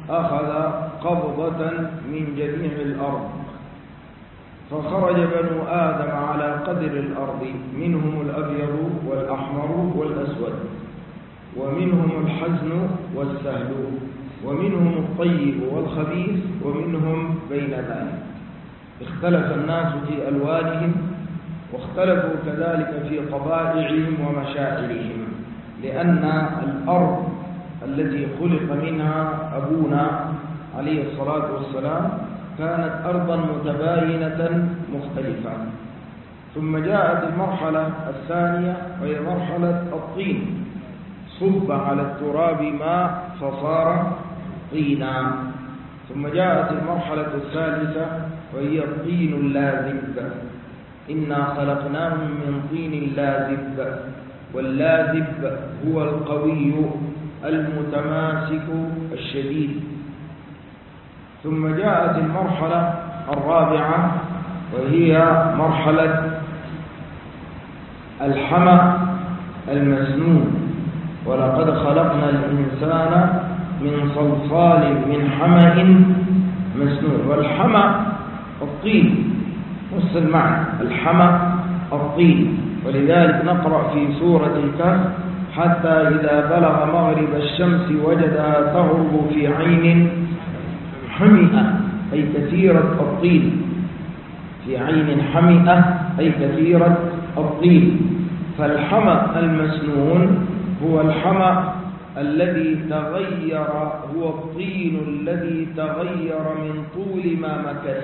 أخذ قبضة من جميع الأرض، فخرج بنو آدم على قدر الأرض، منهم الأبيض والأحمر والأسود، ومنهم الحزن والسهل، ومنهم الطيب والخبيث، ومنهم بين ذلك. اختلف الناس في ألوانهم، واختلفوا كذلك في طبائعهم ومشاعرهم، لأن الأرض التي خلق منها أبونا عليه الصلاة والسلام كانت أرضا متباينة مختلفة. ثم جاءت المرحلة الثانية وهي مرحلة الطين، صب على التراب ماء فصار طينا. ثم جاءت المرحلة الثالثة وهي الطين اللازب، إنا خلقناهم من طين لازب، واللازب هو القوي المتماسك الشديد. ثم جاءت المرحلة الرابعة وهي مرحلة الحمأ المسنون، ولقد خلقنا الإنسان من صلصال من حمأ مسنون. والحمأ الطين، نفس المعنى، الحمأ الطين. ولذلك نقرأ في سورة الكهف: حتى إذا بلغ مغرب الشمس وجدها تغرب في عين حمئة، أي كثيرة الطين، في عين حمئة أي كثيرة الطين. فالحمأ المسنون هو الحمأ الذي تغير، هو الطين الذي تغير من طول ما مكث،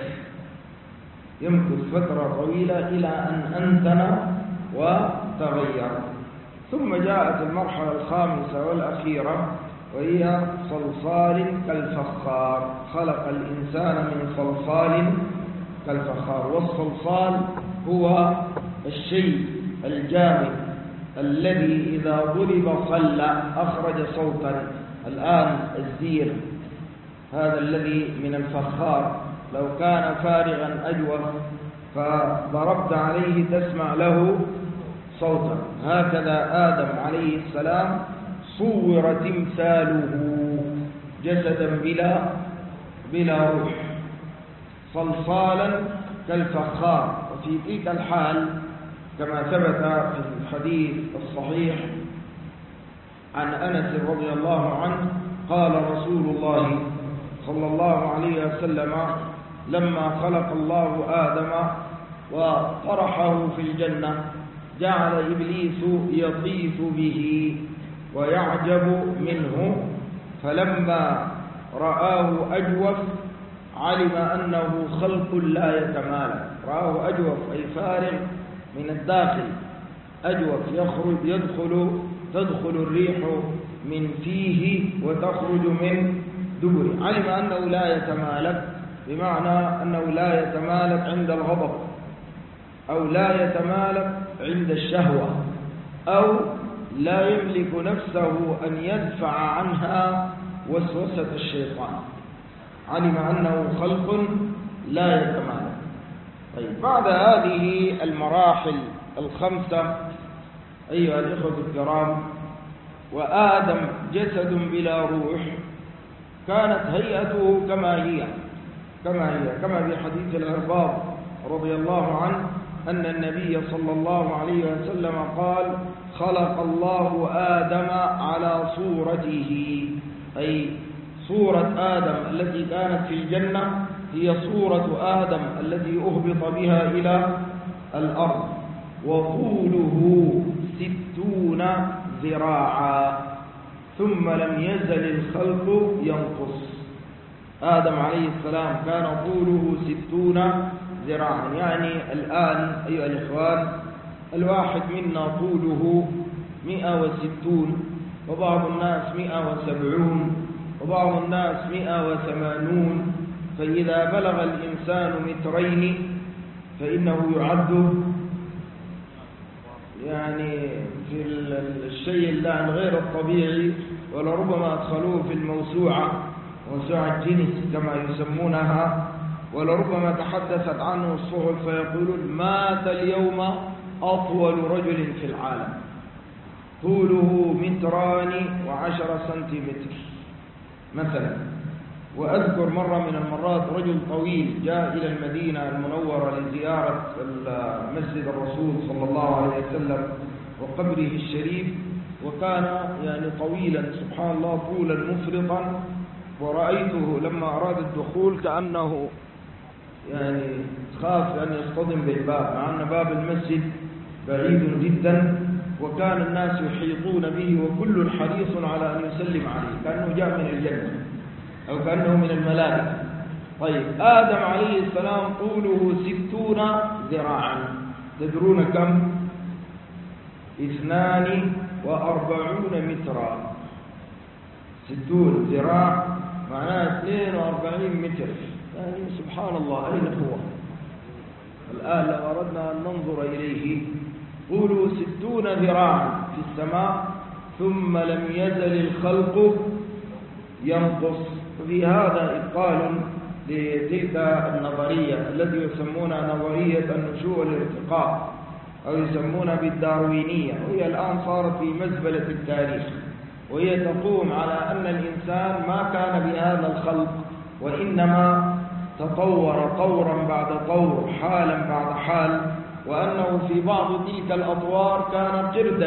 يمكث فترة طويلة إلى أن أنتن وتغير. ثم جاءت المرحلة الخامسة والأخيرة وهي صلصال كالفخار، خلق الإنسان من صلصال كالفخار. والصلصال هو الشيء الجامد الذي إذا ضرب صلى أخرج صوتا. الآن الزير هذا الذي من الفخار لو كان فارغا أجوف فضربت عليه تسمع له صوتا. هكذا آدم عليه السلام صور تمثاله جسدا بلا روح، صلصالا كالفخار. وفي تلك الحال كما ثبت في الحديث الصحيح عن أنس رضي الله عنه قال رسول الله صلى الله عليه وسلم: لما خلق الله آدم وطرحه في الجنة جعل إبليس يطيف به ويعجب منه، فلما رآه أجوف علم أنه خلق لا يتمالك. رآه أجوف أي فارغ من الداخل، أجوف تدخل الريح من فيه وتخرج من دبره، علم أنه لا يتمالك، بمعنى أنه لا يتمالك عند الغضب، أو لا يتمالك عند الشهوة، أو لا يملك نفسه أن يدفع عنها وسوسة الشيطان، علم أنه خلق لا يتمالك. طيب، بعد هذه المراحل الخمسة أيها الإخوة الكرام، وآدم جسد بلا روح، كانت هيئته كما في حديث العرباض رضي الله عنه أن النبي صلى الله عليه وسلم قال: خلق الله آدم على صورته، أي صورة آدم التي كانت في الجنة هي صورة آدم التي أهبط بها إلى الأرض، وطوله 60 ذراعا، ثم لم يزل الخلق ينقص. آدم عليه السلام كان طوله 60 ذراعا، يعني الآن أيها الإخوان الواحد منا طوله 160، وبعض الناس 170، وبعض الناس 180. فإذا بلغ الإنسان 2 متر فإنه يعد يعني في الشيء الآن غير الطبيعي، ولربما أدخلوه في موسوعة جينيس كما يسمونها، ولربما تحدثت عنه الصحف فيقولون: مات اليوم أطول رجل في العالم، طوله 2 متر و10 سنتيمتر مثلا. وأذكر مرة من المرات رجل طويل جاء إلى المدينة المنورة لزيارة مسجد الرسول صلى الله عليه وسلم وقبره الشريف، وكان يعني طويلا سبحان الله طولا مفرطا، ورأيته لما أراد الدخول كأنه يعني خاف أن يصطدم بالباب، مع أن باب المسجد بعيد جدا، وكان الناس يحيطون به وكل حريص على أن يسلم عليه كأنه جاء من الجنة أو كأنه من الملائكة. طيب، آدم عليه السلام طوله 60 ذراعا، تدرون كم؟ 42 مترا. 60 ذراع معناه 42 متر، يعني سبحان الله أين هو الآن لو أردنا أن ننظر إليه؟ طوله 60 ذراعا في السماء، ثم لم يزل الخلق ينقص. وفي هذا إبطال لتلك النظرية التي يسمونها نظرية النشوء والارتقاء، أو يسمونها بالداروينية، وهي الآن صارت في مزبلة التاريخ، وهي تقوم على أن الإنسان ما كان بهذا الخلق، وإنما تطور طورا بعد طور، حالا بعد حال، وأنه في بعض تلك الأطوار كان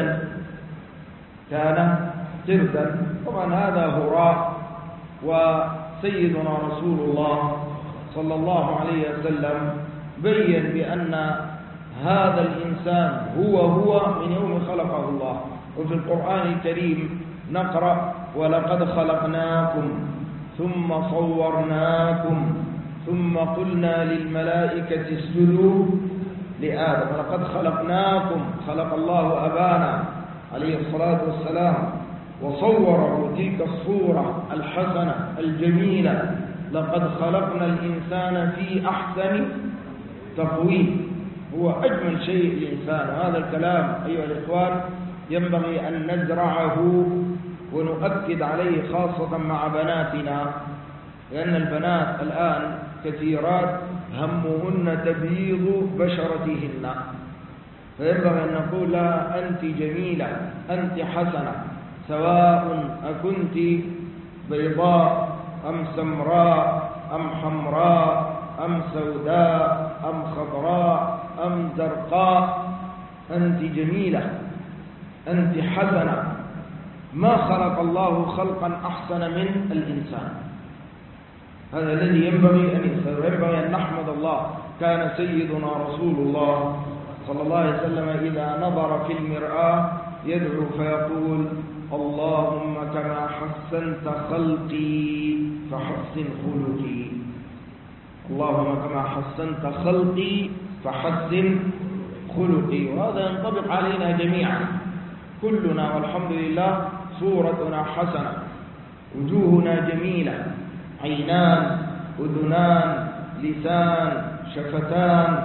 قردا. طبعا هذا هراء. وسيدنا رسول الله صلى الله عليه وسلم بين بأن هذا الإنسان هو من يوم خلقه الله. وفي القرآن الكريم نقرأ: ولقد خلقناكم ثم صورناكم ثم قلنا للملائكة اسجدوا لآدم. ولقد خلقناكم، خلق الله أبانا عليه الصلاة والسلام وصوره تلك الصورة الحسنة الجميلة: لقد خلقنا الإنسان في أحسن تقويم. هو أجمل شيء الإنسان. وهذا الكلام أيها الإخوان ينبغي أن نزرعه ونؤكد عليه خاصة مع بناتنا، لأن البنات الآن كثيرات همهن تبييض بشرتهن، فينبغي أن نقول لها: أنت جميلة، أنت حسنة، سواء أكنت بيضاء أم سمراء أم حمراء أم سوداء أم خضراء أم زرقاء، أنت جميلة، أنت حسنة. ما خلق الله خلقا أحسن من الإنسان. هذا الذي ينبغي أن نحمد الله. كان سيدنا رسول الله صلى الله عليه وسلم إذا نظر في المرآة يدعو فيقول: اللهم كما حسنت خلقي فحسن خلقي، اللهم كما حسنت خلقي فحسن خلقي. وهذا ينطبق علينا جميعا كلنا، والحمد لله صورتنا حسنة، وجوهنا جميلة، عينان، أذنان، لسان، شفتان.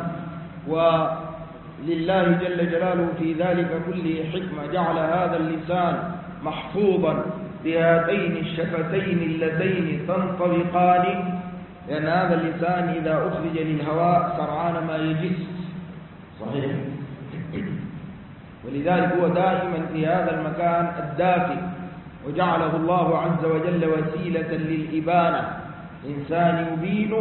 ولله جل جلاله في ذلك كله حكمة، جعل هذا اللسان محفوظا بهاتين الشفتين اللتين تنطبقان، لأن هذا اللسان إذا أخرج للهواء سرعان ما يجس. صحيح. ولذلك هو دائما في هذا المكان الدافئ، وجعله الله عز وجل وسيلة للإبانة. إنسان يبين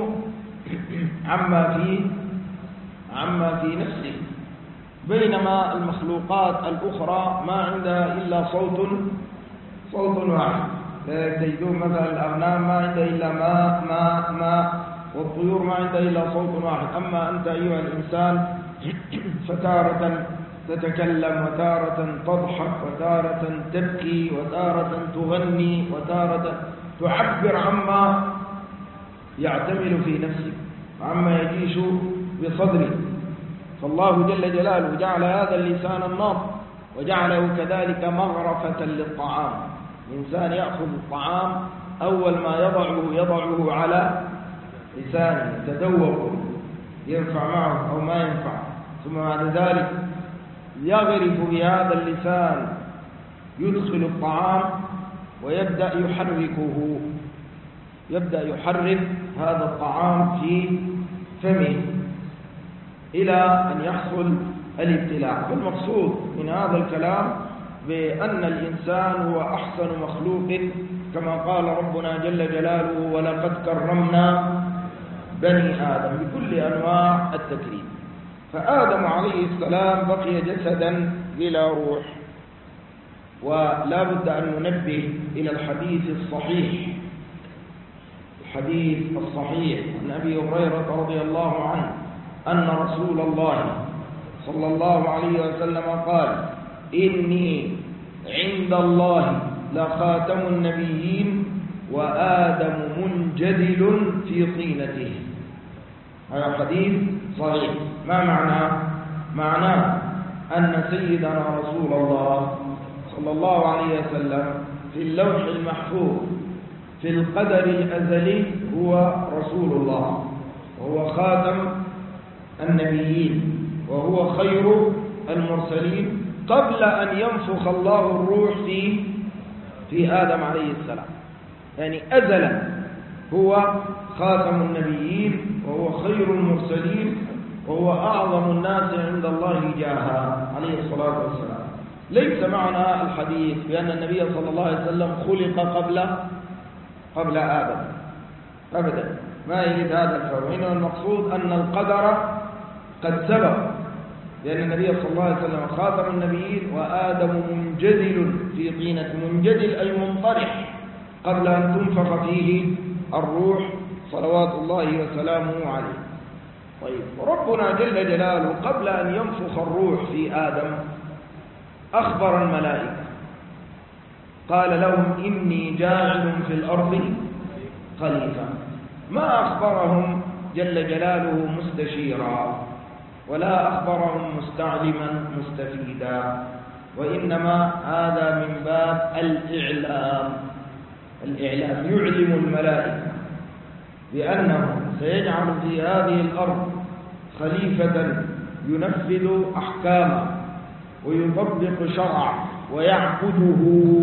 عما في نفسه، بينما المخلوقات الأخرى ما عندها إلا صوت واحد. تجدون مثلا الأغنام ما عندها إلا ماء، والطيور ما عندها إلا صوت واحد. أما أنت أيها الإنسان فتارة تتكلم، وتارة تضحك، وتارة تبكي، وتارة تغني، وتارة تعبر عما يعتمل في نفسك، عما يجيش بصدرك. فالله جل جلاله جعل هذا اللسان الناطق، وجعله كذلك مغرفة للطعام. الإنسان يأخذ الطعام أول ما يضعه على لسانه، يتذوق ينفع معه أو ما ينفع، ثم بعد ذلك يغرف بهذا اللسان، يدخل الطعام ويبدأ يحركه، يبدأ يحرك هذا الطعام في فمه إلى أن يحصل الابتلاع. والمقصود من هذا الكلام بأن الإنسان هو أحسن مخلوق كما قال ربنا جل جلاله ولقد كرمنا بني آدم بكل أنواع التكريم. فآدم عليه السلام بقي جسدا بلا روح. ولا بد أن ننبه إلى الحديث الصحيح، الحديث الصحيح عن أبي هريرة رضي الله عنه أن رسول الله صلى الله عليه وسلم قال: إني عند الله لخاتم النبيين وآدم منجدل في طينته. هذا حديث صحيح. ما معناه أن سيدنا رسول الله صلى الله عليه وسلم في اللوح المحفوظ في القدر الأزلي هو رسول الله، وهو خاتم النبيين، وهو خير المرسلين قبل أن ينفخ الله الروح في آدم عليه السلام. يعني أزلا هو خاتم النبيين، وهو خير المرسلين، وهو أعظم الناس عند الله جاها عليه الصلاة والسلام. ليس معنى الحديث بأن النبي صلى الله عليه وسلم خلق قبل آدم أبدا، ما يريد هذا الفهم. إنما المقصود أن القدر قد سبق، لأن النبي صلى الله عليه وسلم خاتم النبيين وآدم منجدل في طينة. منجدل أي منطرح قبل أن تنفخ فيه الروح صلوات الله وسلامه عليه. طيب، ربنا جل جلاله قبل أن ينفخ الروح في آدم أخبر الملائكة، قال لهم: إني جاعل في الأرض خليفة. ما أخبرهم جل جلاله مستشيرا، ولا أخبرهم مستعلما مستفيدا، وإنما هذا من باب الإعلام. يعلم الملائكة بأنه سيجعل في هذه الأرض خليفة ينفذ أحكامه ويطبق شرعه ويعبده،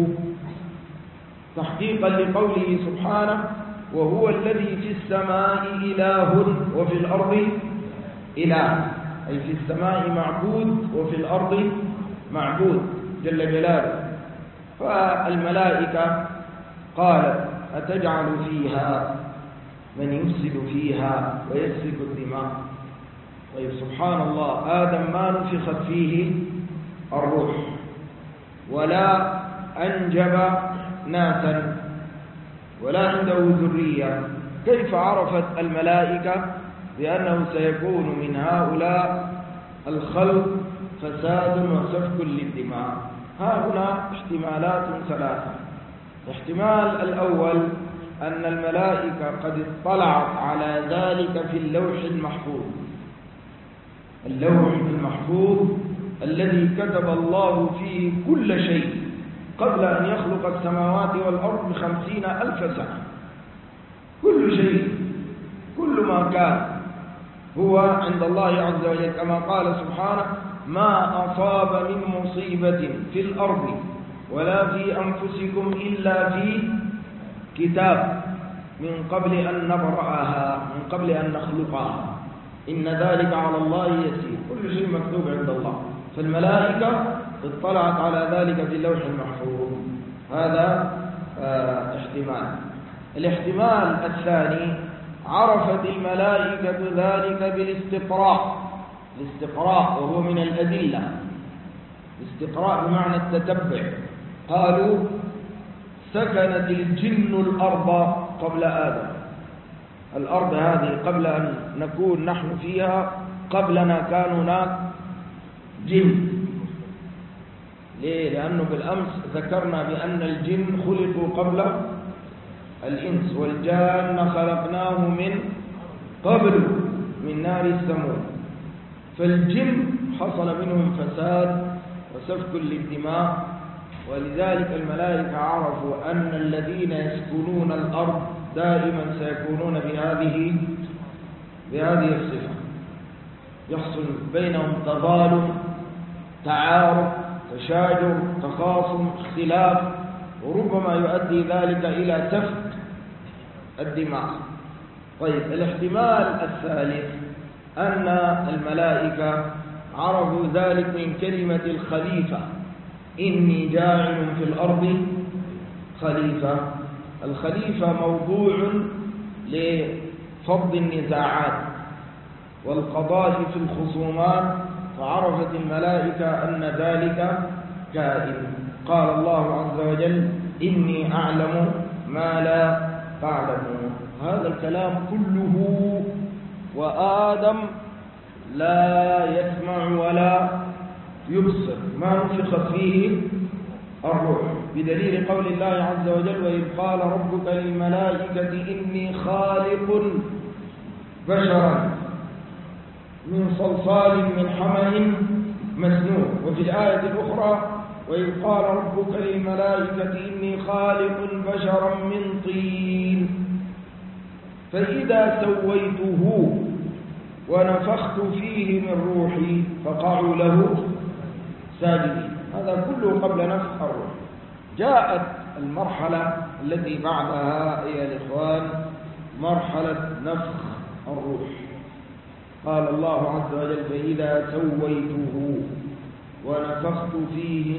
تحقيقا لقوله سبحانه: وهو الذي في السماء إله وفي الأرض إله. أي في السماء معبود وفي الأرض معبود جل جلاله. فالملائكة قالت: أتجعل فيها من يفسد فيها ويسفك الدماء. طيب، سبحان الله، آدم ما نفخت فيه الروح ولا أنجب ناسا ولا عنده ذرية، كيف عرفت الملائكة بأنه سيكون من هؤلاء الخلق فساد وسفك للدماء؟ ها هنا احتمالات ثلاثة. الاحتمال الأول أن الملائكة قد اطلعت على ذلك في اللوح المحفوظ، اللوح المحفوظ الذي كتب الله فيه كل شيء قبل أن يخلق السماوات والأرض ب50,000 سنة. كل شيء، كل ما كان هو عند الله عز وجل، كما قال سبحانه: ما أصاب من مصيبة في الأرض ولا في أنفسكم إلا في كتاب من قبل أن نبرأها، من قبل أن نخلقها، إن ذلك على الله يسير. كل شيء مكتوب عند الله. فالملائكة اطلعت على ذلك في اللوح المحفوظ. هذا احتمال. الاحتمال الثاني: عرفت الملائكة ذلك بالاستقراء. الاستقراء وهو من الأدلة، الاستقراء بمعنى التتبع. قالوا: سكنت الجن الأرض قبل آدم. الأرض هذه قبل أن نكون نحن فيها، قبلنا كان هناك جن. ليه؟ لأنه بالأمس ذكرنا بأن الجن خلقوا قبل الإنس، والجان خلقناه من قبل من نار السموم. فالجن حصل منهم فساد وسفك للدماء، ولذلك الملائكة عرفوا أن الذين يسكنون الأرض دائما سيكونون بهذه الصفة. يحصل بينهم تظالم، تعارض، تشاجر، تخاصم، اختلاف، وربما يؤدي ذلك إلى سفك الدماء. طيب، الاحتمال الثالث أن الملائكة عرفوا ذلك من كلمة الخليفة: إني جاعل في الأرض خليفة. الخليفة موضوع لفض النزاعات والقضاء في الخصومات، فعرفت الملائكة أن ذلك كائن. قال الله عز وجل: إني أعلم ما لا تعلمون. هذا الكلام كله وآدم لا يسمع ولا يبصر، ما نفخت فيه الروح، بدليل قول الله عز وجل: وإذ قال ربك للملائكة إني خالق بشرا من صلصال من حمأ مسنون. وفي الآية الأخرى: وإذ قال ربك للملائكة إني خالق بشرا من طين فإذا سويته ونفخت فيه من روحي فقعوا له ساجدين. هذا كله قبل نفخ الروح. جاءت المرحلة التي بعدها أيها الإخوان مرحلة نفخ الروح. قال الله عز وجل: فإذا سويته ونفخت فيه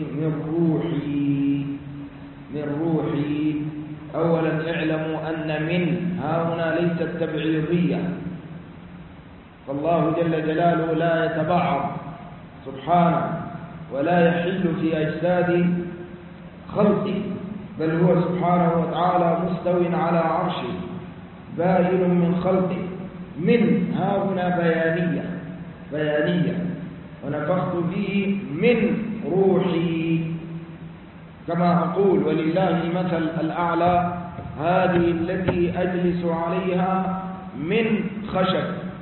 من روحي. أولا اعلموا أن من هنا ليست تبعيضية، فالله جل جلاله لا يتبعض سبحانه ولا يحل في أجساد خلقه، بل هو سبحانه وتعالى مستو على عرشه بائن من خلقه. من هنا بيانية ونفخت فيه من روحي. كما أقول: ولله المثل الأعلى، هذه التي أجلس عليها من خشب،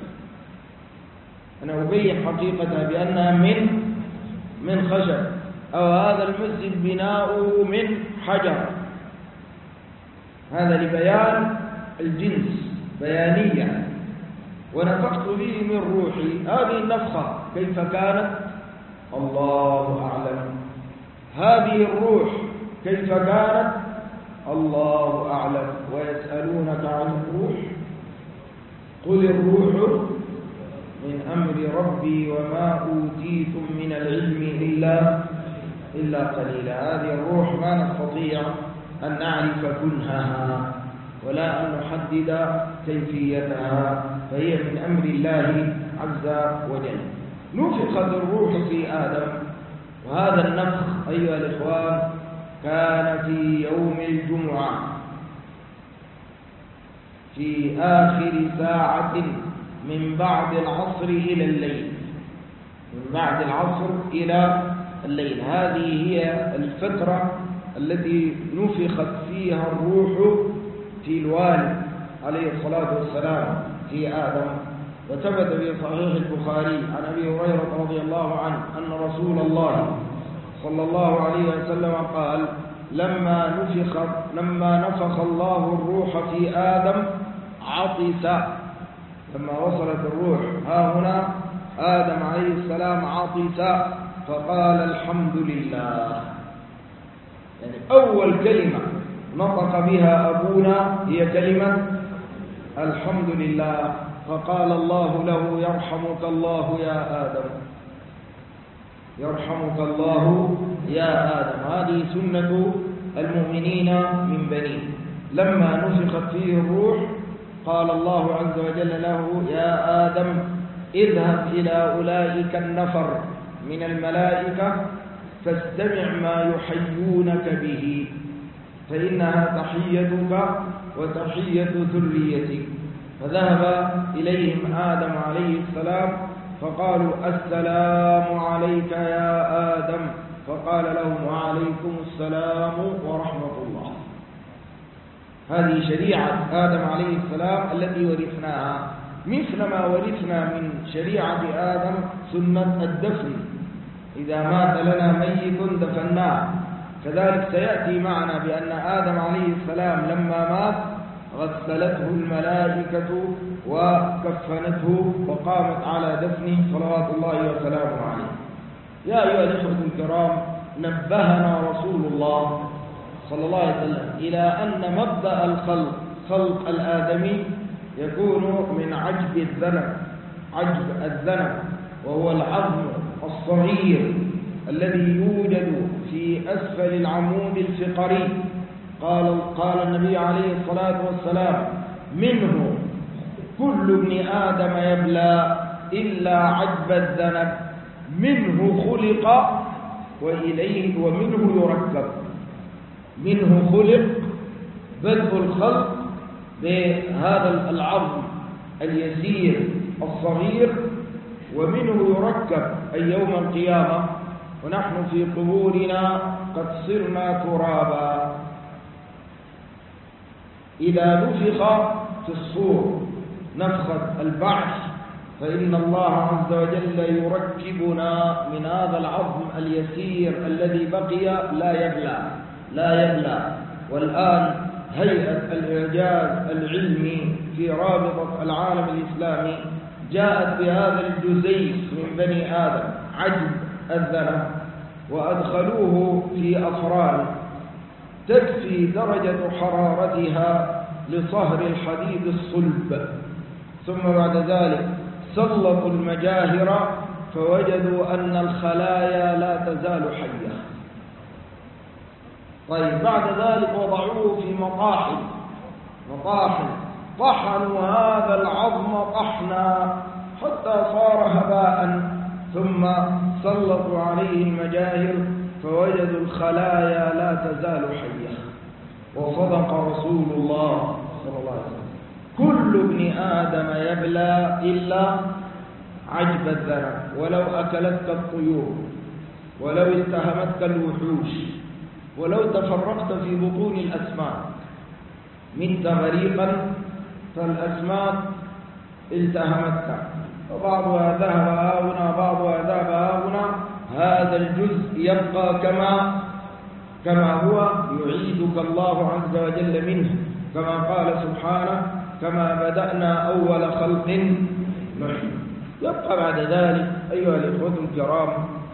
أنا أبين حقيقتها بأنها من خشب، أو هذا المسجد بناؤه من حجر. هذا لبيان الجنس، بيانية. ونفخت به من روحي. هذه النفخة كيف كانت؟ الله أعلم. هذه الروح كيف كانت؟ الله أعلم. ويسألونك عن الروح قل الروح من أمر ربي وما أوتيتم من العلم إلا قليلا. هذه الروح ما نستطيع أن نعرف كنهها ولا أن نحدد كيفيتها، فهي من أمر الله عز وجل. نفخت الروح في آدم، وهذا النفخ أيها الإخوان كان في يوم الجمعة في آخر ساعة من بعد العصر إلى الليل، من بعد العصر إلى الليل. هذه هي الفترة التي نفخت فيها الروح في الوالد عليه الصلاة والسلام في آدم. وثبت في صحيح البخاري عن أبي هريرة رضي الله عنه أن رسول الله صلى الله عليه وسلم قال: لما نفخ الله الروح في آدم عطس. لما وصلت الروح هنا آدم عليه السلام عطس فقال: الحمد لله. يعني أول كلمة نطق بها أبونا هي كلمة الحمد لله. فقال الله له: يرحمك الله يا آدم، يرحمك الله يا آدم. هذه سنة المؤمنين من بنيه. لما نفخت فيه الروح قال الله عز وجل له: يا آدم اذهب إلى أولئك النفر من الملائكة فاستمع ما يحيونك به، فإنها تحيتك وتحية ذريتك. فذهب إليهم آدم عليه السلام فقالوا: السلام عليك يا آدم. فقال لهم: وعليكم السلام ورحمة الله. هذه شريعة آدم عليه السلام التي ورثناها، مثل ما ورثنا من شريعة آدم سنة الدفن، إذا مات لنا ميت دفناه. كذلك سيأتي معنا بأن آدم عليه السلام لما مات غسلته الملائكة وكفنته وقامت على دفنه صلوات الله وسلامه عليه. يا أيها الإخوة الكرام، نبهنا رسول الله صلى الله عليه وسلم إلى أن مبدأ الخلق، خلق الآدمي، يكون من عجب الذنب، وهو العظم الصغير الذي يوجد في أسفل العمود الفقري قال النبي عليه الصلاة والسلام: منه كل ابن آدم يبلى إلا عجب الذنب، منه خلق وإليه ومنه يركب. منه خلق، بدء الخلق بهذا العظم اليسير الصغير، ومنه يركب أي يوم القيامة ونحن في قبورنا قد صرنا ترابا. إذا نفخ في الصور نفخة البعث فإن الله عز وجل يركبنا من هذا العظم اليسير الذي بقي لا يبلى. والآن هيئة الإعجاز العلمي في رابطة العالم الإسلامي جاءت بهذا الجزيء من بني آدم عجب الذنب، وأدخلوه في أفران تكفي درجة حرارتها لصهر الحديد الصلب، ثم بعد ذلك سلطوا المجاهر فوجدوا أن الخلايا لا تزال حية. طيب بعد ذلك وضعوه في مطاحن طحنوا هذا العظم طحنا حتى صار هباء، ثم سلطوا عليه المجاهر فوجدوا الخلايا لا تزال حية. وصدق رسول الله صلى الله عليه وسلم: كل ابن آدم يبلى إلا عجب الذنب، ولو أكلتك الطيور، ولو اتهمتك الوحوش، ولو تفرقت في بطون الأسماك، مت غريقا فالأسماك التهمتك، وبعضها ذهب هاهنا بعضها ذهب هاهنا، هذا الجزء يبقى كما هو، يعيدك الله عز وجل منه، كما قال سبحانه: كما بدأنا أول خلق نعيد. يبقى بعد ذلك أيها الإخوة الكرام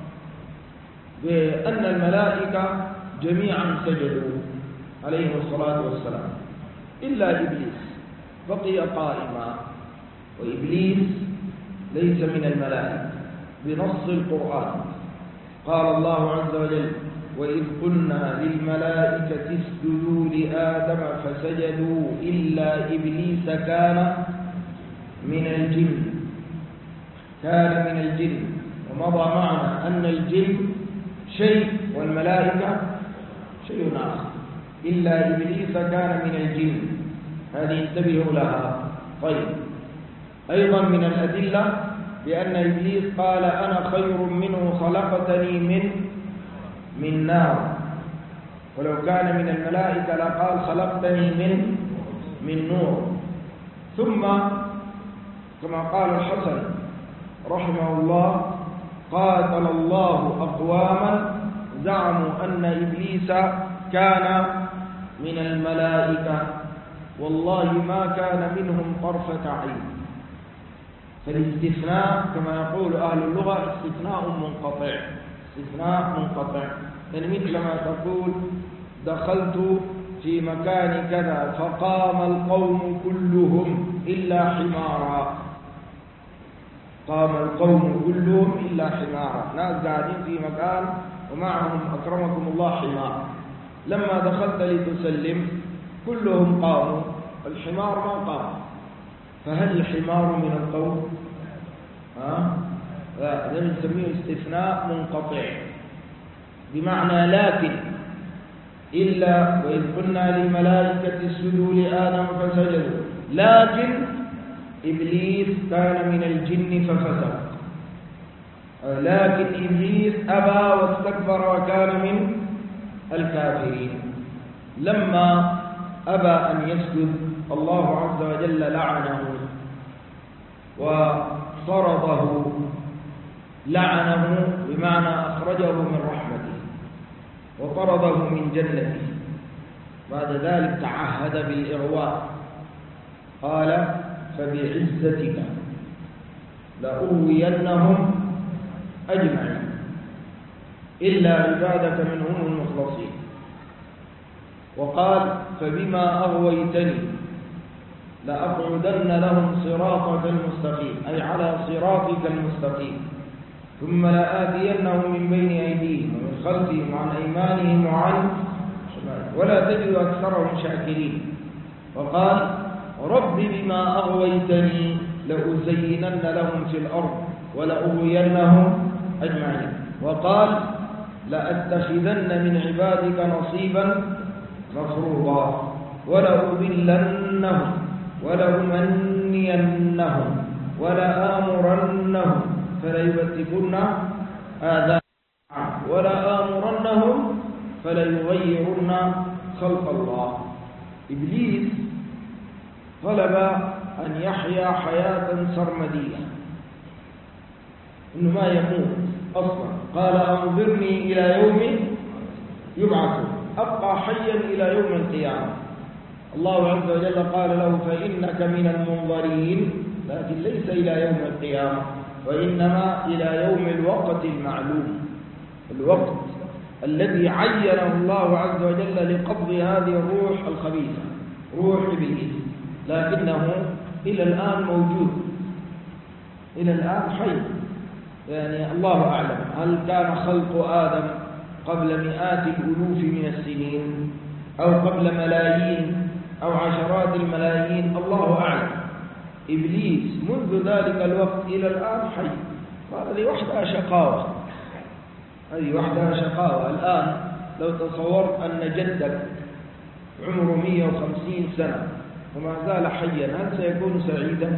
بأن الملائكة جميعا سجدوا عليهم الصلاة والسلام إلا إبليس بقي قائما، وإبليس ليس من الملائكة بنص القرآن. قال الله عز وجل: وإذ قلنا للملائكة اسجدوا لآدم فسجدوا إلا إبليس كان من الجن. ومضى معنا أن الجن شيء والملائكة شيء آخر، إلا إبليس كان من الجن، هذه انتبهوا لها. طيب أيضا من الأدلة بأن إبليس قال: أنا خير منه خلقتني من نار، ولو كان من الملائكة لقال: خلقتني من نور. ثم كما قال الحسن رحمه الله: قاتل الله أقواما زعموا أن إبليس كان من الملائكة، والله ما كان منهم طرفة عين. فالاستثناء كما يقول أهل اللغة استثناء منقطع، يعني مثل ما تقول: دخلت في مكان كذا فقام القوم كلهم إلا حمارا. قام القوم كلهم إلا حمارا، ناس قاعدين في مكان ومعهم أكرمكم الله حمار، لما دخلت لتسلم كلهم قاموا، الحمار ما قام، فهل الحمار من القوم؟ لا، هذا نسميه استثناء منقطع، بمعنى لكن إلا وإذ قلنا للملائكة اسجدوا لآدم فسجدوا، لكن إبليس كان من الجن ففسق، لكن إبليس أبى واستكبر وكان من الكافرين. لما أبى أن يسجد الله عز وجل لعنه وطرده، لعنه بمعنى أخرجه من رحمته وطرده من جنته. بعد ذلك تعهد بالإغواء، قال: فبعزتك لأغوينهم أجمعين إلا عبادك منهم المخلصين. وقال: فبما أغويتني لأقعدن لهم صراطك المستقيم، أي على صراطك المستقيم، ثم لآتينهم من بين أيديهم ومن خلفهم وعن أيمانهم وعن شمالهم. ولا تجد أكثرهم شاكرين. وقال رب بما أغويتني لأزينن لهم في الأرض ولأغوينهم أجمعين. وقال لأتخذن من عبادك نصيبا مفروضا ولأضلنهم ولأمنينهم ولآمرنهم فليبتكن آذان ولآمرنهم فليغيرن خلق الله. إبليس طلب أن يحيا حياة سرمدية، إنه ما يموت أصلا. قال أنظرني إلى يوم يبعثون، أبقى حيا إلى يوم القيامة. الله عز وجل قال له فإنك من المنظرين، لكن ليس إلى يوم القيامة، وإنما إلى يوم الوقت المعلوم، الوقت الذي عينه الله عز وجل لقبض هذه الروح الخبيثة، روح إبليس. لكنه إلى الآن موجود، إلى الآن حي. يعني الله أعلم هل كان خلق آدم قبل مئات الألوف من السنين أو قبل ملايين أو عشرات الملايين، الله أعلم. إبليس منذ ذلك الوقت إلى الآن حي. هذه وحدها شقاوة، هذه وحدها شقاوة. الآن لو تصورت أن جدك عمره 150 سنة وما زال حيا، هل سيكون سعيدا؟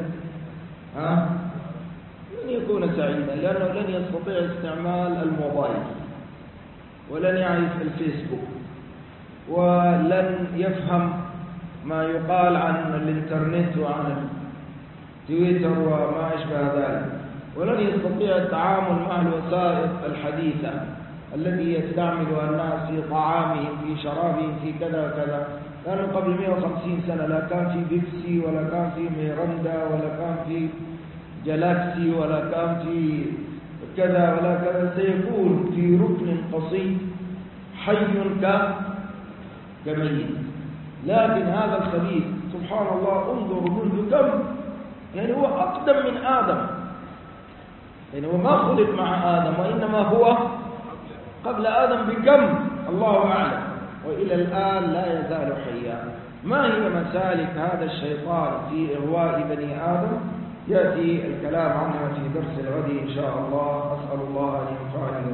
لن يكون سعيدا، لأنه لن يستطيع استعمال الموبايل، ولن يعرف الفيسبوك، ولن يفهم ما يقال عن الإنترنت وعن تويتر وما أشبه ذلك، ولن يستطيع التعامل مع الوسائل الحديثة التي يستعملها الناس في طعامهم في شرابهم في كذا وكذا. لأنه قبل 150 سنة لا كان في بيبسي ولا كان في ميرندا ولا كان في جالاكسي ولا كان في كذا ولا كذا. سيكون في ركن قصير حي كميت. لكن هذا الخبيث سبحان الله انظر منذ كم، يعني هو أقدم من آدم، يعني هو ما خلق مع آدم وإنما هو قبل آدم بكم الله أعلم، وإلى الآن لا يزال حيا. ما هي مسالك هذا الشيطان في إغواء بني آدم؟ يأتي الكلام عنها في درس الغد إن شاء الله. أسأل الله أن ينفعني